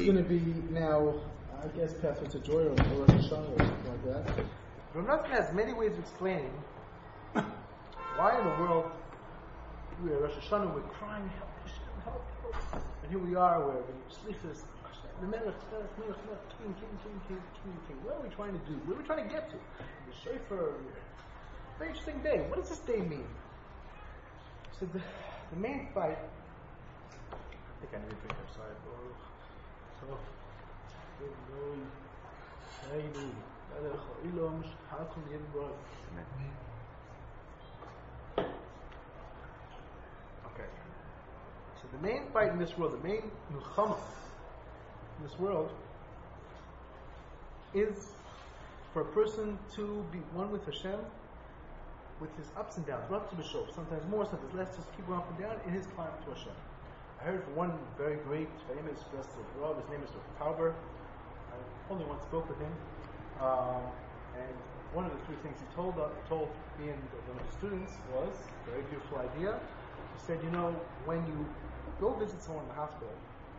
going to be now, I guess, Pathway to Joy or Rosh Hashanah or something like that. Rav Nosson has many ways of explaining why in the world we are Rosh Hashanah, we're crying, help Hashem, help. And here we are, we're Shlichus, the Melech, King. What are we trying to do? What are we trying to get to? The Shofar, very interesting day. What does this day mean? So the main fight, I think I need a drink, I'm sorry. Okay. So the main fight in this world, the main milchama in this world, is for a person to be one with Hashem, with his ups and downs, sometimes more, sometimes less, just keep going up and down in his climb to Hashem. I heard from one very great, famous Rav, his name is Rav Tauber. I only once spoke with him, and one of the three things he told me and one of his students was a very beautiful idea. He said, when you go visit someone in the hospital,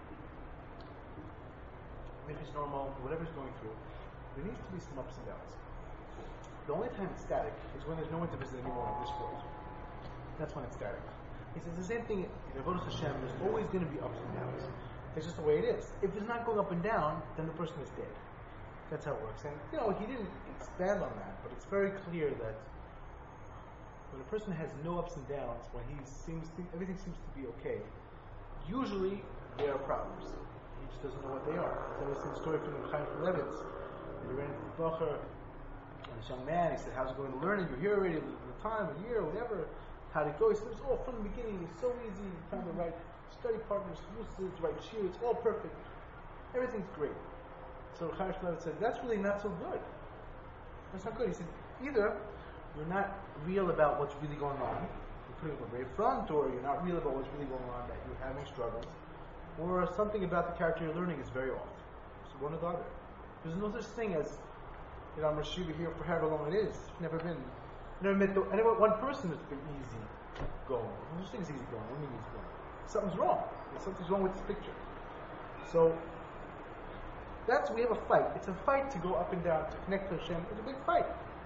maybe it's normal, whatever he's going through, there needs to be some ups and downs. The only time it's static is when there's no one to visit anymore in this world. That's when it's static. He says the same thing in Avodas Hashem, there's always going to be ups and downs. It's just the way it is. If it's not going up and down, then the person is dead. That's how it works. And, he didn't expand on that, but it's very clear that when a person has no ups and downs, when everything seems to be okay, usually there are problems. He just doesn't know what they are. I was telling the story from Chaim Levitz. He ran into the Bacher, and this young man, he said, how's it going to learning? You're here already, a time, a year, whatever. How'd it go? He said, it was all from the beginning. It's so easy. You found the right study partners, the right shiur. It's all perfect. Everything's great. So Chaim Levitz said, that's really not so good. That's not good. He said, either you're not real about what's really going on, you're putting up a brave front, or you're not real about what's really going on, that you're having struggles, or something about the character you're learning is very off. So one or the other. There's no such thing as, I'm Rosh Yeshiva here for however long it is. Never met one person that's been easy going. No such thing as easy going. What do you mean easy going? Something's wrong. Something's wrong with this picture. So, we have a fight. It's a fight to go up and down, to connect to Hashem. It's a big fight.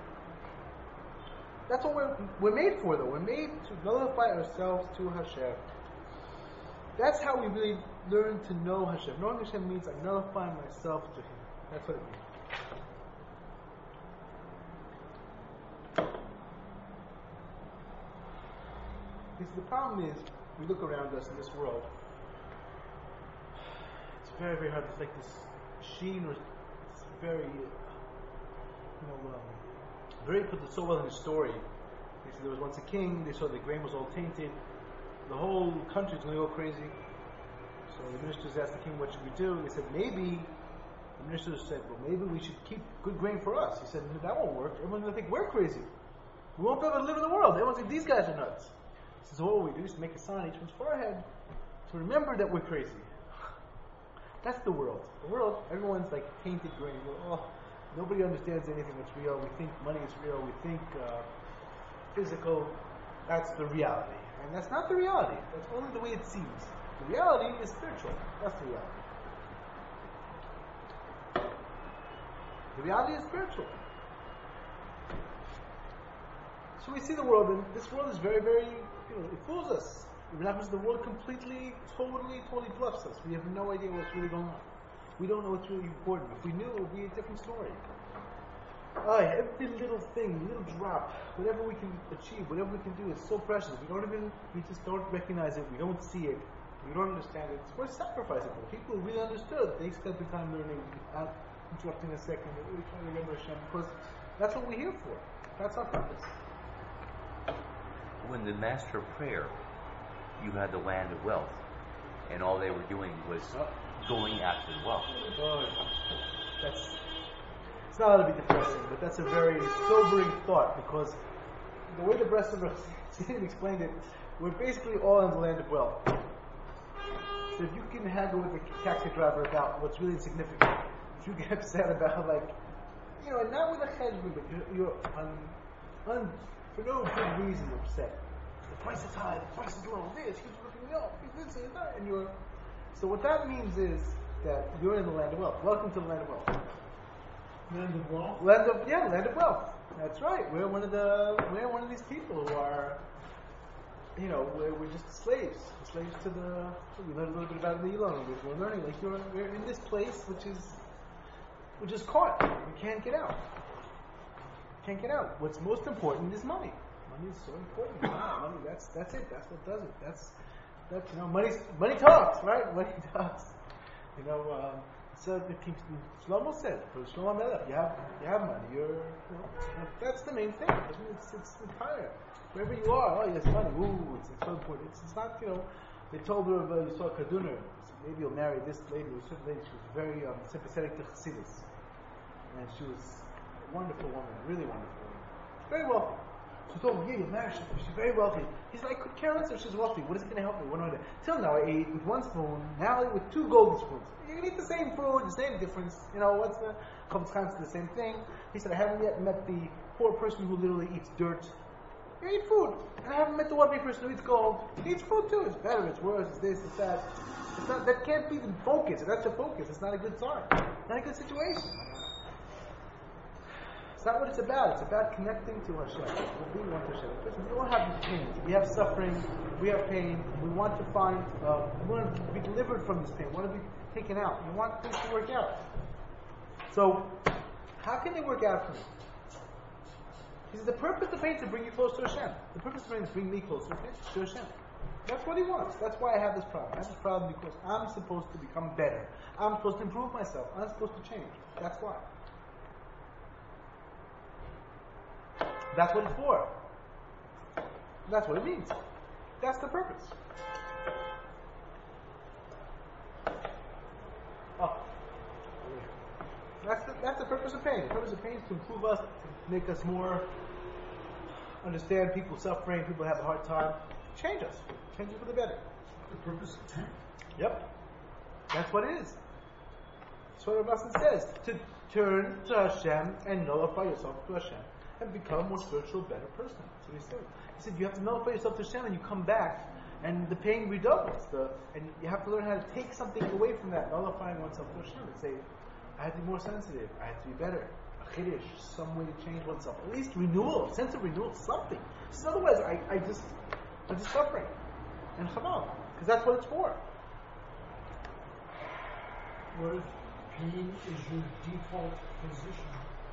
That's what we're made for, though. We're made to nullify ourselves to Hashem. That's how we really learn to know Hashem. Knowing Hashem means I nullify myself to Him. That's what it means. The problem is, we look around us in this world, it's very, very hard. It's like this sheen, it's very, very put it so well in his story. They said there was once a king, they saw the grain was all tainted, the whole country's going to go crazy. So the ministers asked the king, what should we do? They said, the ministers said, maybe we should keep good grain for us. He said, no, that won't work. Everyone's going to think we're crazy. We won't be able to live in the world. Everyone's like, these guys are nuts. He says, all we do is make a sign on each one's forehead to remember that we're crazy. That's the world. The world, everyone's like tainted grain. Nobody understands anything that's real. We think money is real. We think physical. That's the reality. And that's not the reality. That's only the way it seems. The reality is spiritual. That's the reality. The reality is spiritual. So we see the world, and this world is very, very, it fools us. It happens the world completely, totally bluffs us. We have no idea what's really going on. We don't know what's really important. If we knew, it would be a different story. Every little thing, little drop, whatever we can achieve, whatever we can do is so precious. We just don't recognize it. We don't see it. We don't understand it. It's worth sacrificing for. People who really understood, they spent the time learning, without interrupting a second, they're really trying to remember Hashem, because that's what we're here for. That's our purpose. When the master of prayer, you had the land of wealth, and all they were doing was going after the wealth. It's not allowed to be depressing, but that's a very sobering thought, because the way the Bresler explained it, we're basically all in the land of wealth. So if you can haggle with the taxi driver about what's really insignificant, if you get upset about and not with a cheshbon, but you're for no good reason upset. The price is high, the price is low, this, he's ripping me off, he's this, and that, and so what that means is, that you're in the land of wealth. Welcome to the land of wealth. Land of wealth? Land of wealth. That's right. We're one of these people who are, we're just slaves to the. We learned a little bit about it in the Elon language. We're learning like we're in this place which is caught. We can't get out. Can't get out. What's most important is money. Money is so important. Money. That's it. That's what does it. That's money talks, right? Money talks. So Shlomo said, for Shlomo Melech, you have money. That's the main thing. It's entire. Wherever you are, yes, money. Ooh, it's so important. It's not, They told her, you saw Kaduner, maybe you'll marry this lady. This lady, she was very sympathetic to Chassidus, and she was a wonderful woman, really wonderful woman, very wealthy. She told him, yeah, you'll marry her. She's very wealthy. He's like, I could care less if she's wealthy. What is it going to help me? What do I do? Till now, I ate with one spoon. Now I eat with 2 golden spoons. You can eat the same food, the same difference. What's the Chavetz Chaim said the same thing. He said, I haven't yet met the poor person who literally eats dirt. You eat food. And I haven't met the wealthy person who eats gold. He eats food too. It's better, it's worse, it's this, it's that. That can't be the focus. If that's the focus, it's not a good sign. It's not a good situation. It's not what it's about. It's about connecting to Hashem. We want to Hashem. Listen, we all have these pains. We have suffering. We have pain. We want to find. We want to be delivered from this pain. We want to be taken out. We want things to work out. So, how can they work out for me? He says the purpose of pain is to bring you close to Hashem. The purpose of pain is to bring me closer to Hashem. That's what he wants. That's why I have this problem. I have this problem because I'm supposed to become better. I'm supposed to improve myself. I'm supposed to change. That's why. That's what it's for. That's what it means. That's the purpose. That's the purpose of pain. The purpose of pain is to improve us, to make us more understand people suffering, people have a hard time. Change us. Change us for the better. The purpose of pain? Yep. That's what it is. That's what Rav Nosson says. To turn to Hashem and nullify yourself to Hashem and become a more spiritual, better person. That's what he said. He said you have to nullify yourself to Hashem and you come back and the pain redoubles. And you have to learn how to take something away from that, nullifying oneself to Hashem and say, I have to be more sensitive. I have to be better. A chiddush, some way to change oneself. At least renewal, a sense of renewal, something. Because otherwise, I'm just suffering. And chaval, because that's what it's for. What if pain is your default position?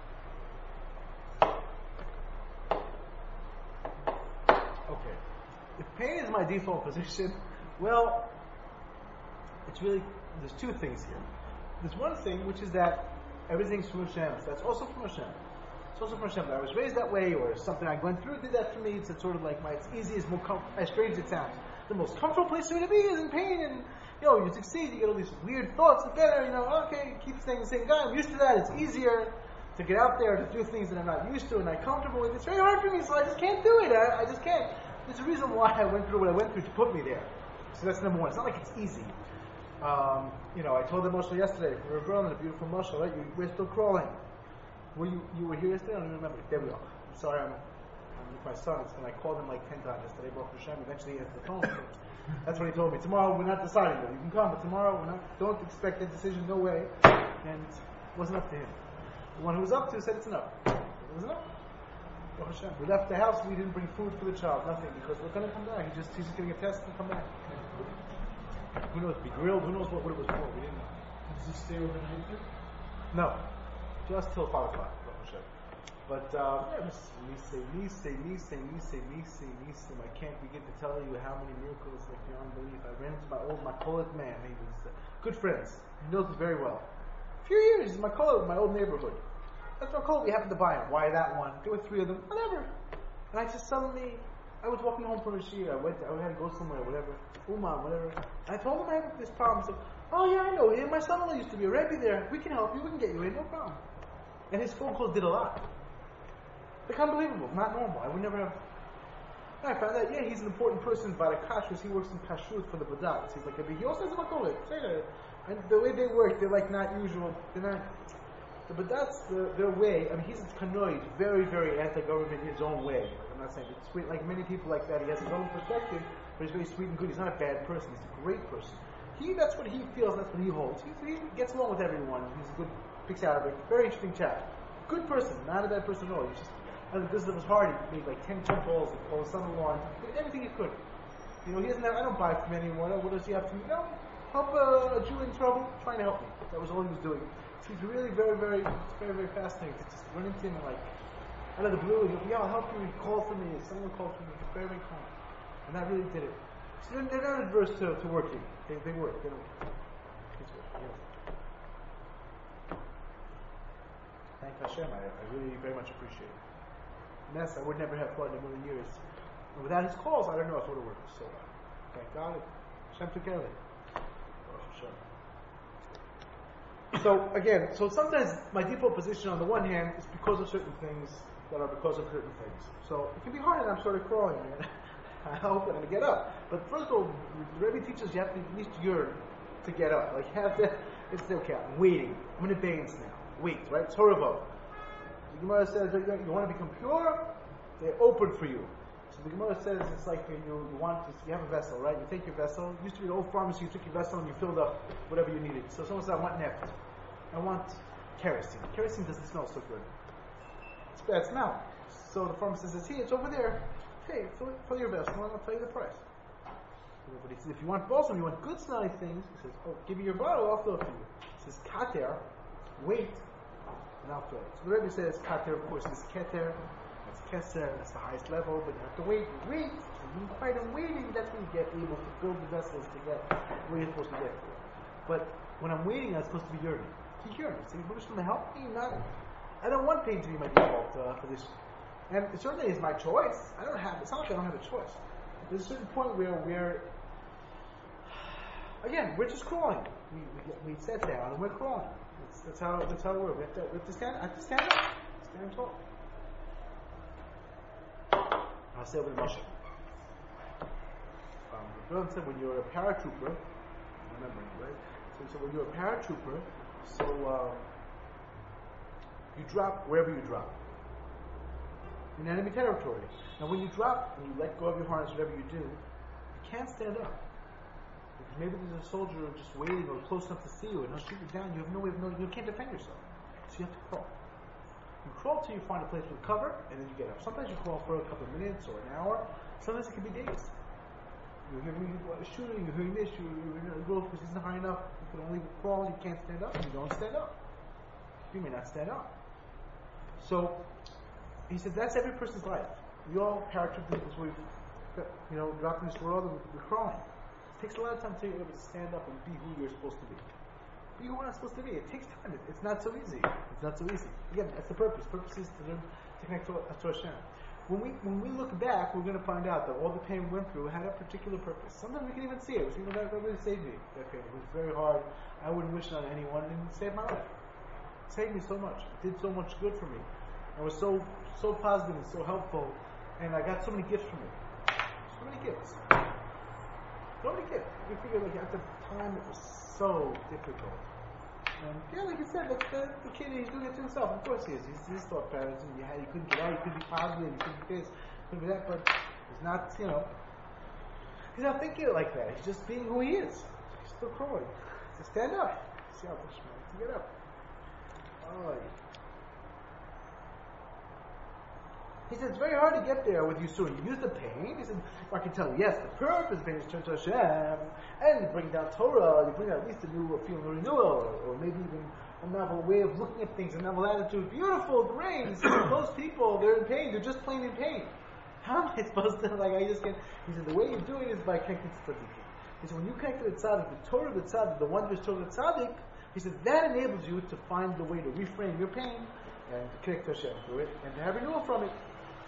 Okay. If pain is my default position, well, it's really, there's 2 things here. There's one thing, which is that everything's from Hashem. So that's also from Hashem. It's also from Hashem. That I was raised that way, or something I went through did that for me. It's sort of like it's easiest, as strange as it sounds. The most comfortable place for me to be is in pain, and you succeed, you get all these weird thoughts, it's better, okay, keep staying the same guy, I'm used to that, it's easier to get out there to do things that I'm not used to and not comfortable with. It's very hard for me, so I just can't do it. I just can't. There's a reason why I went through what I went through to put me there. So that's number one. It's not like it's easy. I told the Moshe yesterday, we were growing in a beautiful Moshe, right? We're still crawling. You were here yesterday? I don't even remember. There we are. I'm sorry, I'm with my son, and I called him like 10 times yesterday, Baruch Hashem, eventually he answered the phone. That's what he told me. Tomorrow we're not deciding, but you can come, but tomorrow don't expect a decision, no way. And it wasn't up to him. The one who was up to said it's enough. It was enough. Baruch Hashem. We left the house, we didn't bring food for the child, nothing, because we're going to come back. He's just getting a test and come back. Who knows, be grilled, who knows what it was for, we didn't know. Does he stay overnight there? No. Just till 5 o'clock, Baruch Hashem. But, I can't begin to tell you how many miracles, like beyond belief. I ran into my old Makolet man. He was good friends. He knows us very well. A few years, he's Makolet in my old neighborhood. That's Makolet, we happened to buy him. Why that one? There were 3 of them. Whatever. And I just suddenly, I was walking home from a shir. I had to go somewhere, whatever. Uman, whatever. And I told him I have this problem. He said, oh yeah, I know him. My son-in-law used to be a Rebbe there. We can help you. We can get you in. No problem. And his phone calls did a lot. Like unbelievable, not normal. I would never have. I found out, he's an important person by the kashrus. He works in kashrut for the badats. He's like he also has a makolet. And the way they work, they're like not usual. They're not. The badats, their way. I mean, he's a kanoid, very, very anti-government in his own way. I'm not saying it's sweet. Like many people like that, he has his own perspective, but he's very sweet and good. He's not a bad person. He's a great person. That's what he feels, that's what he holds. He gets along with everyone. He's a good, speaks Arabic, very interesting chap. Good person, not a bad person at all. He's just, as the business was hard, he made like 10 phone calls, called his son-in-law, did everything he could. He doesn't have, I don't buy from anyone. What does he have to do? Help a Jew in trouble, trying to help me. That was all he was doing. So he's really very, very, very, very fascinating. To just run into him and like, out of the blue, I'll help you. He called for me. Someone called for me. He's very, very calm. And that really did it. So they're not adverse to working. They work. They don't. It's good. Yeah. Thank Hashem. I really very much appreciate it. Mess I would never have thought in a million years. And without his calls, I don't know if it would have worked. So thank God. Hashem took care of it. So again, sometimes my default position on the one hand is because of certain things that are because of certain things. So it can be hard, and I'm sort of crawling, man. I hope I'm going to get up. But first of all, the Rebbe teaches you have to at least yearn to get up. Like, have to, it's okay, I'm waiting. I'm in abeyance now. Wait, right? It's horrible. The Gemara says, you want to become pure? They're open for you. So the Gemara says, it's like you have a vessel, right? You take your vessel. It used to be an old pharmacy, you took your vessel and you filled up whatever you needed. So someone said, I want neft. I want kerosene. Kerosene doesn't smell so good. It's bad smell. So the pharmacist says, here, it's over there. Okay, fill your vessel and I'll tell you the price. But he says, if you want balsam, you want good smelling things, he says, give me your bottle, I'll fill it for you. He says, kater, wait, and I'll fill it. So the Rebbe says, kater, of course, is keter, that's keser, that's the highest level, but you have to wait, and being quiet and waiting, that's when you get able to fill the vessels to get where you're supposed to get to. But when I'm waiting, I'm supposed to be yearning. To yearn. So you're going to help me? I don't want pain to be my default position. And it certainly is my choice. It's not like I don't have a choice. There's a certain point where we're just crawling. We sat down and we're crawling. That's how it works. We have to stand. I have to stand up. Stand tall. I'll say over the Moshe. The Bill said when you're a paratrooper, remembering, right? So when you're a paratrooper, you drop wherever you drop. In enemy territory. Now when you drop and you let go of your harness, whatever you do, you can't stand up. Because maybe there's a soldier just waiting or close enough to see you and he'll shoot you down. You have no way of knowing. You can't defend yourself. So you have to crawl. You crawl till you find a place with cover and then you get up. Sometimes you crawl for a couple of minutes or an hour. Sometimes it can be days. You're hearing a shooting, you're hearing this, you're in a growth because isn't high enough. You can only crawl, you can't stand up, and you don't stand up. You may not stand up. So he said that's every person's life. We all paratroopers because we've dropped in this world and we're crawling. It takes a lot of time to be able to stand up and be who you're supposed to be. Be who you're not supposed to be. It takes time. It's not so easy. Again, that's the purpose. The purpose is to connect to Hashem. When we look back, we're going to find out that all the pain we went through had a particular purpose. Sometimes we can even see it. We think that really saved me. That pain. It was very hard. I wouldn't wish it on anyone, and it saved my life. It saved me so much. It did so much good for me. It was so positive and so helpful, and I got so many gifts from it. So many gifts. So many gifts. You figure at the time it was so difficult. And like you said, the kid, he's doing it to himself. Of course he is. He's thought parents, and he couldn't get out, he couldn't be positive, he couldn't be this, couldn't be that, but he's not, he's not thinking it like that. He's just being who he is. He's still crawling. So stand up. See how much to get up. Oh, yeah. He said, it's very hard to get there with Yisurin. You use the pain. He said, I can tell you, yes, the purpose of pain is to turn to Hashem, and you bring down Torah, you bring out at least a new feeling of renewal, or maybe even a novel way of looking at things, a novel attitude. Beautiful, great. He said, most people, they're in pain, they're just plain in pain. How am I supposed to, he said, the way you do it is by connecting to Tzaddik. He said, when you connect to the Tzaddik, the Torah of the Tzaddik, the wondrous Torah of the Tzaddik, he said, that enables you to find the way to reframe your pain, and to connect to Hashem through it, and to have renewal from it.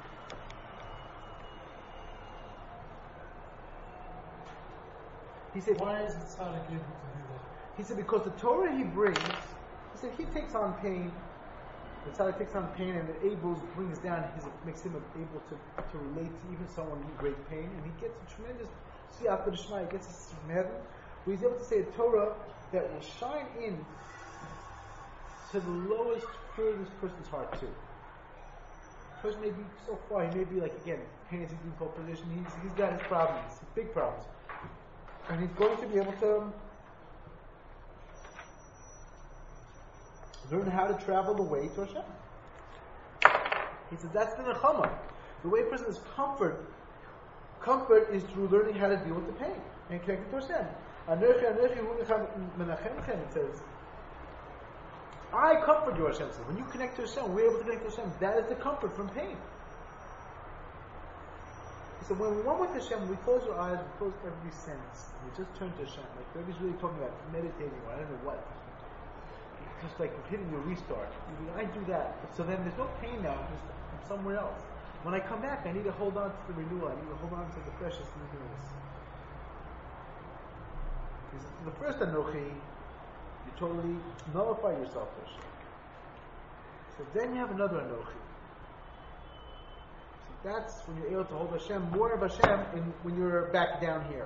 He said, why is the tzaddik able to do that? He said, because the Torah he brings, he said, he takes on pain, the tzaddik takes on pain and brings down, makes him able to relate to even someone in great pain, and he gets a tremendous siyata d'shmaya, he gets a smear, where he's able to say a Torah that will shine in to the lowest, furthest person's heart too. The person may be so far, he may be pain is his default position, he's got his problems, his big problems. And he's going to be able to Learn how to travel the way to Hashem. He says that's the nechama. The way a person is comfort is through learning how to deal with the pain and connecting to Hashem. It says, I comfort you, Hashem says. When you connect to Hashem, we're able to connect to Hashem. That is the comfort from pain. He said, when we one with Hashem, we close our eyes, we close every sense, and we just turn to Hashem. Like Rebbe's really talking about meditating, or I don't know what. Just like hitting the restart. I do that. So then there's no pain now, just I'm somewhere else. When I come back, I need to hold on to the renewal. I need to hold on to the precious newness. The first Anochi, you totally nullify yourself to Hashem. So then you have another Anochi. So that's when you're able to hold Hashem, more of Hashem when you're back down here.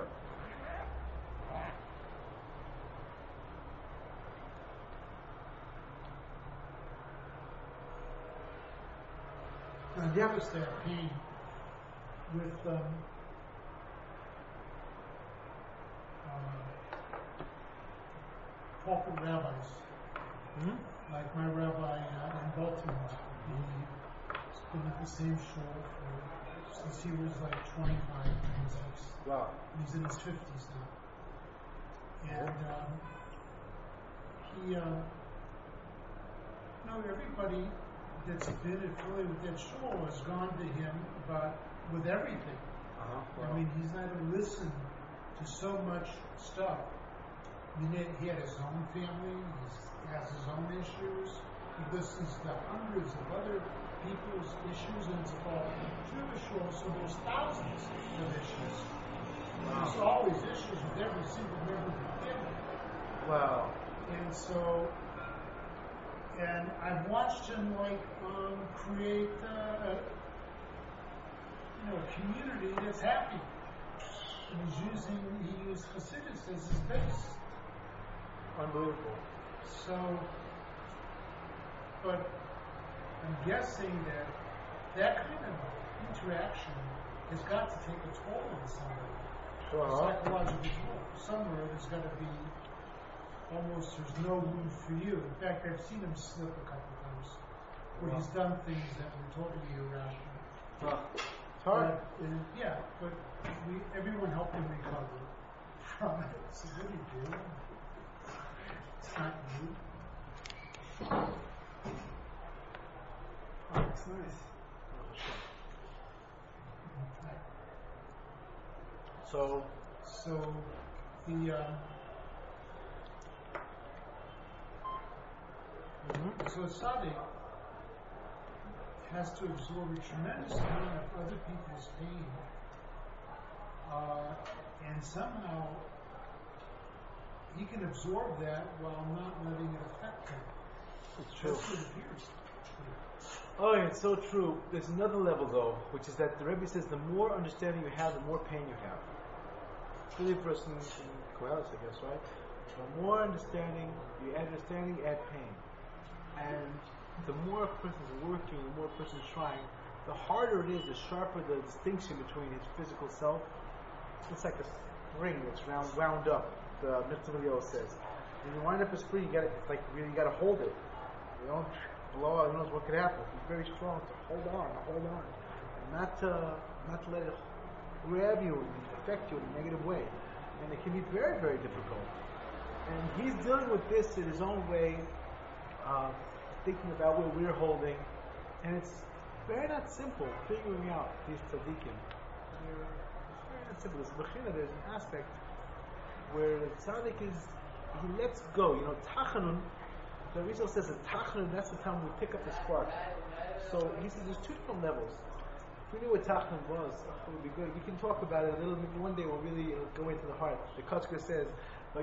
I noticed that pain with corporate rabbis. Mm-hmm. Like my rabbi in Baltimore. He's been at the same shul since he was like 25. Wow. He's in his 50s now. And everybody that's been affiliated with that shul has gone to him with everything. Wow. I mean, he's not to listen to so much stuff. I mean, he had his own family, he has his own issues, he listens to hundreds of other people's issues, and it's called Jewish shul, so there's thousands of issues. Wow. There's always issues with every single member of the family. Wow. And so, and I've watched him create a community that's happy. And he used Hasidus as his base. Unbelievable. So, but I'm guessing that kind of interaction has got to take a toll on somebody. Psychological toll. Somewhere there's got to be there's no room for you. In fact, I've seen him slip a couple of times where he's done things that were totally irrational. It's hard. But everyone helped him recover from it. So what do you do? It's not you. Oh, it's nice. So the so a tzaddik has to absorb a tremendous amount of other people's pain, and somehow he can absorb that while not letting it affect him. It's true. That's what it appears. Oh, it's so true. There's another level though, which is that the Rebbe says the more understanding you have, the more pain you have. It's really a person in Koheles, I guess, right? The more understanding, you add pain. And the more a person's working, the more a person's trying, the harder it is, the sharper the distinction between his physical self. It's like a spring that's wound up, the Mitzvah says. When you wind up a spring, you gotta hold it. You don't blow out, who knows what could happen. It's very strong to hold on, and not to let it grab you and affect you in a negative way. And it can be very, very difficult. And he's dealing with this in his own way, thinking about where we're holding, and it's very not simple figuring out these tzaddikim. It's very not simple. There's an aspect where the tzaddik he lets go. Tachanun. The Rizal says that Tachanun, that's the time we pick up the spark. So he says there's two different levels. If we knew what Tachanun was, it would be good. We can talk about it a little bit. One day we'll really go into the heart. The Kotzker says, we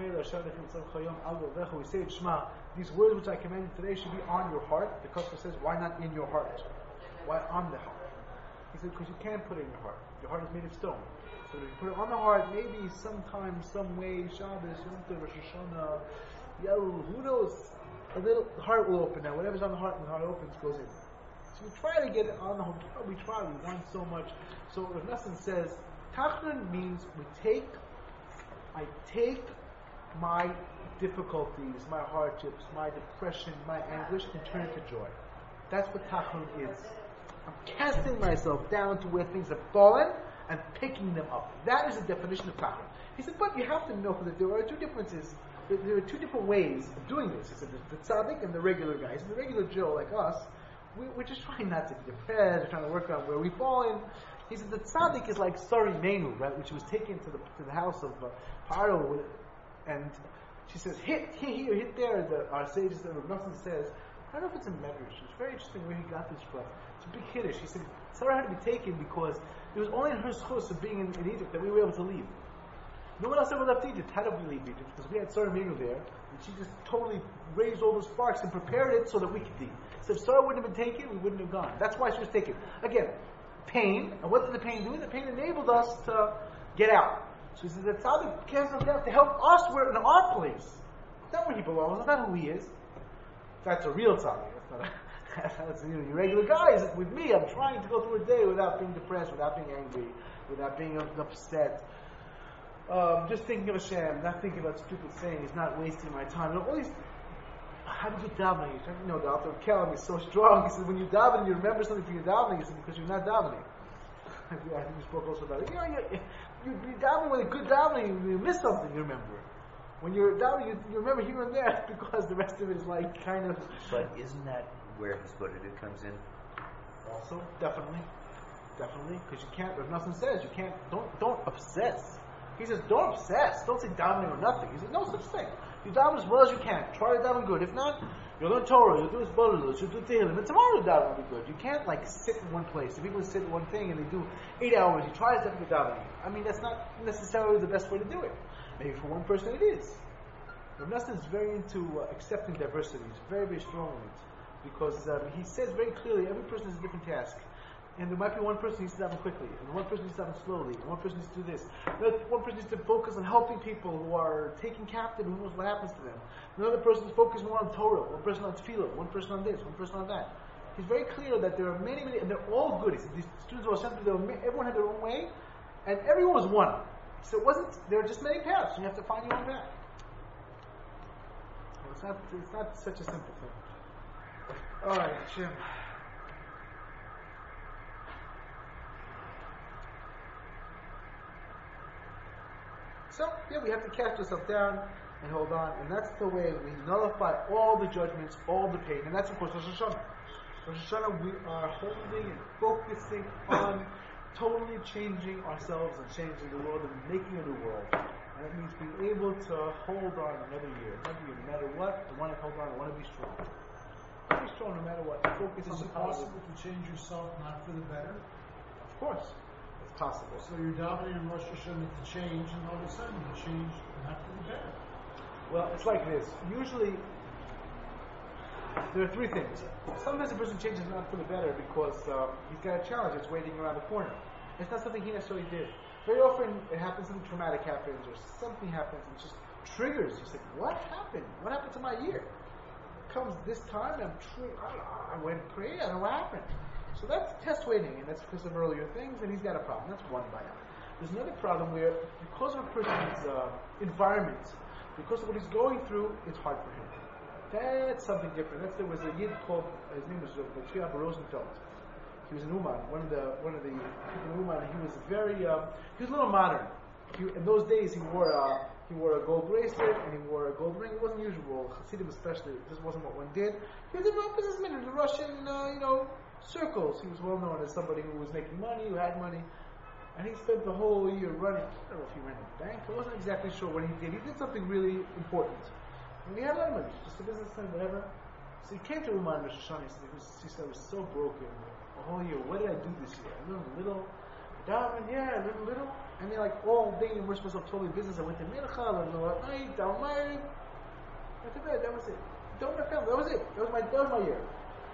say it Shema, these words which I command you today should be on your heart. The Kotzker says, why not in your heart? Why on the heart? He said, because you can't put it in your heart. Your heart is made of stone. So if you put it on the heart, maybe sometime, some way, Shabbos, Yom Tov, Rosh Hashanah, Yelul, who knows? The heart will open now. Whatever's on the heart, when the heart opens, goes in. So we try to get it on the heart. We want so much. So Rav Nassim says, Tachanun means I take my difficulties, my hardships, my depression, my anguish, and turn it to joy. That's what Tachanun is. I'm casting myself down to where things have fallen and picking them up. That is the definition of Tachanun. He said, but you have to know that there are two differences. There are two different ways of doing this. He said, the tzaddik and the regular guys. And the regular Joe like us, we're just trying not to be depressed. We're trying to work on where we've fallen. He said the tzaddik is like Sari Menu, right, which was taken to the house of Paro, and she says, hit here, hit there. Our sages, Rav Nosson says, I don't know if it's a medrash. It's very interesting where he got this from. It's a big kiddush. He said Sarah had to be taken because it was only in her schus of being in Egypt that we were able to leave. No one else ever left Egypt. How did we leave Egypt? Because we had Sarah Menu there, and she just totally raised all the sparks and prepared it so that we could leave. So if Sarah wouldn't have been taken, we wouldn't have gone. That's why she was taken. Again, pain. And what did the pain do? The pain enabled us to get out. So he says that tzaddik cares enough to help us. We're in our place. That's not where he belongs. That's not who he is. That's a real tzaddik. That's your regular guys. With me, I'm trying to go through a day without being depressed, without being angry, without being upset. Just thinking of Hashem, not thinking about stupid sayings, not wasting my time. All these. How do you davening? The author of Kelm is so strong. He said, when you daven, you remember something for your davening. He said, because you're not davening. I think we spoke also about it. You daven with a good davening, you miss something, you remember. When you're davening, you remember here and there because the rest of it is like kind of. But isn't that where Hisbodedut comes in? Also, definitely, because you can't. If nothing says you can't. Don't obsess. He says, don't obsess. Don't say davening or nothing. He says, no such thing. You daven as well as you can. Try to daven good. If not, you'll learn Torah, you'll do Hisbodedut, you'll do Tehillim, and tomorrow the daven will be good. You can't sit in one place. If people sit in one thing and they do 8 hours, you try to step into davening. I mean, that's not necessarily the best way to do it. Maybe for one person it is. Rav Nosson is very into accepting diversity. He's very, very strong in it. Because he says very clearly, every person has a different task. And there might be one person who needs to daven quickly, and one person needs to daven slowly, and one person needs to do this. One person needs to focus on helping people who are taken captive and who knows what happens to them. Another person is focused more on Torah, one person on Tefillah, one person on this, one person on that. He's very clear that there are many, and they're all good. He said these students who are sent to everyone had their own way, and everyone was one. So there are just many paths, and you have to find your own path. Well, it's not such a simple thing. Alright, Jim. So, we have to cast ourselves down and hold on, and that's the way we nullify all the judgments, all the pain, and that's of course Rosh Hashanah. Rosh Hashanah, we are holding and focusing on totally changing ourselves and changing the world and making a new world. And it means being able to hold on another year, no matter what. I want to hold on, I want to be strong. Be strong no matter what. Focus on the Is it possible to change yourself not for the better? Of course. It's possible. So you're davening in Rosh Hashanah to change, and all of a sudden you change not for the better. Well, it's like this. Usually, there are three things. Sometimes a person changes not for the better because he's got a challenge that's waiting around the corner. It's not something he necessarily did. Very often, it happens, something traumatic happens, or something happens, and it just triggers. You say, what happened? What happened to my year? Comes this time, I went crazy, I don't know what happened. So that's test waiting, and that's because of earlier things, and he's got a problem. That's one by now. There's another problem where, because of a person's environment, because of what he's going through, it's hard for him. That's something different. There was a Yid called, his name was Tzvi Rosenfeld. He was an Uman, one of the people in Uman. He was he was a little modern. In those days, he wore a gold bracelet and he wore a gold ring. It wasn't usual. Hasidim especially, it just wasn't what one did. He was a businessman in the Russian, circles. He was well known as somebody who was making money, who had money. And he spent the whole year running. I don't know if he ran a bank. I wasn't exactly sure what he did. He did something really important. And he had a lot of money, just a businessman, whatever. So he came to Uman Rosh Hashanah. He said, I was so broken the whole year. What did I do this year? I learned a little. I learned a little. And then all day immersed myself totally in business. I went to Mincha, I learned at night, down married. Went to bed, that was it. Don't my family, that was it. That was my year.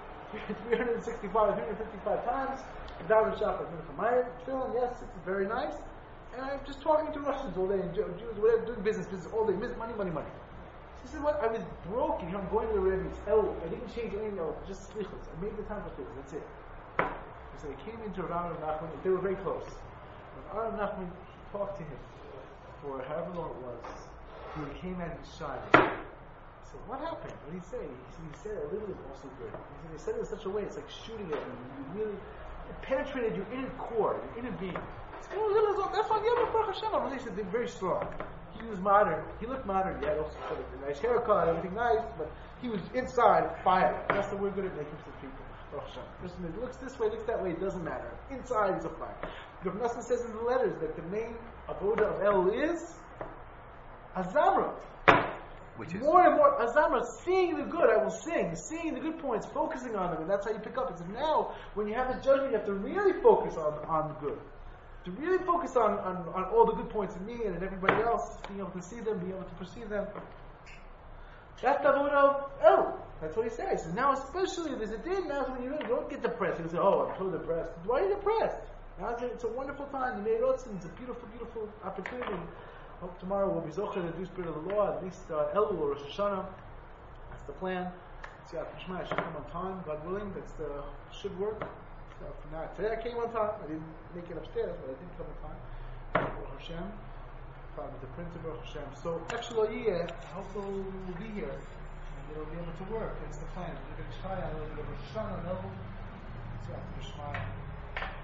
365, 355 times. Down in shop, I Mincha married, chilling, yes, it's very nice. And I'm just talking to Russians all day, and Jews, whatever, doing business all day, money. So he said, what? I was broken. I'm going to the Rebbe. I didn't change anything else, just slichus. I made the time for slichus, that's it. He said, I came into Rav Nachman, they were very close. Rav Nachman talked to him for however long it was. When he came out, he was shining. So what happened? What did he say? He said a little is also good. He said it in such a way, it's like shooting at you. You really, it penetrated your inner core, your inner being. He said, that's why Baruch Hashem. He said they're very strong. He was modern. He looked modern. He had also sort of a nice haircut, everything nice, but he was inside fire. That's the word good at making for people. Baruch Hashem. Person that looks this way, looks that way, it doesn't matter. Inside is a fire. Rav Nosson says in the letters that the main avoda of El is Azamra. Which is more and more Azamra, seeing the good, I will sing, seeing the good points, focusing on them, and that's how you pick up. It's now, when you have this judgment, you have to really focus on good. To really focus on all the good points in me and in everybody else, being able to see them, being able to perceive them. That's the avoda of El. That's what he says. And now especially, there's a din now when you really don't get depressed. You say, oh, I'm so depressed. Why are you depressed? Now it's a wonderful time. You made Rotzen. It's a beautiful, beautiful opportunity. Hope tomorrow we'll be zocher to do Spirit of the Law, at least Elul or Rosh Hashanah. That's the plan. See, I should come on time, God willing. Should work. So for now, today I came on time. I didn't make it upstairs, but I did come on time. Baruch Hashem. Probably with the printer, Baruch Hashem. So, actually, I hope we will be here and it'll be able to work. It's the plan. We're going to try out a little bit of Rosh Hashanah, Elul. See, after Shema.